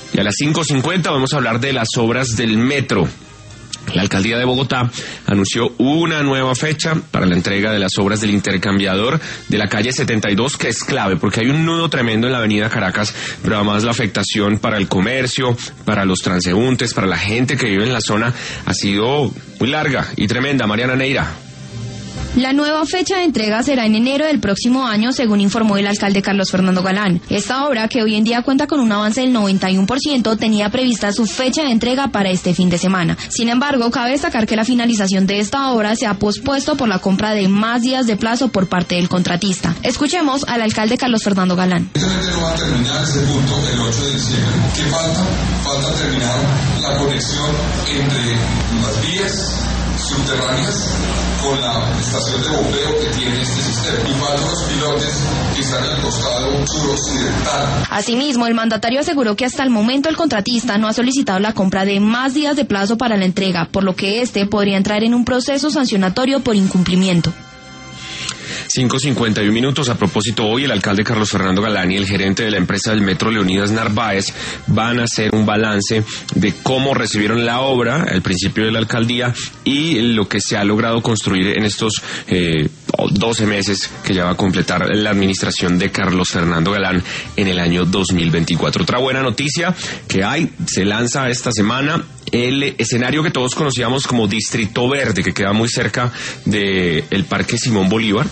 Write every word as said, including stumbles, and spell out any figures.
Y a las cinco cincuenta vamos a hablar de las obras del metro. La Alcaldía de Bogotá anunció una nueva fecha para la entrega de las obras del intercambiador de la calle setenta y dos, que es clave porque hay un nudo tremendo en la avenida Caracas, pero además la afectación para el comercio, para los transeúntes, para la gente que vive en la zona ha sido muy larga y tremenda. Mariana Neira. La nueva fecha de entrega será en enero del próximo año, según informó el alcalde Carlos Fernando Galán. Esta obra, que hoy en día cuenta con un avance del noventa y uno por ciento, tenía prevista su fecha de entrega para este fin de semana. Sin embargo, cabe destacar que la finalización de esta obra se ha pospuesto por la compra de más días de plazo por parte del contratista. Escuchemos al alcalde Carlos Fernando Galán. Evidentemente no va a terminar ese punto el ocho de diciembre. ¿Qué falta? Falta terminar la conexión entre las vías subterráneas con la estación de bombeo que tiene este sistema. Y faltan los pilotes que están al costado suroccidental. Asimismo, el mandatario aseguró que hasta el momento el contratista no ha solicitado la compra de más días de plazo para la entrega, por lo que este podría entrar en un proceso sancionatorio por incumplimiento. cinco cincuenta y uno minutos. A propósito, hoy el alcalde Carlos Fernando Galán y el gerente de la empresa del metro, Leonidas Narváez, van a hacer un balance de cómo recibieron la obra al principio de la alcaldía y lo que se ha logrado construir en estos eh, doce meses que ya va a completar la administración de Carlos Fernando Galán en el año dos mil veinticuatro. Otra buena noticia que hay, se lanza esta semana el escenario que todos conocíamos como Distrito Verde, que queda muy cerca del Parque Simón Bolívar.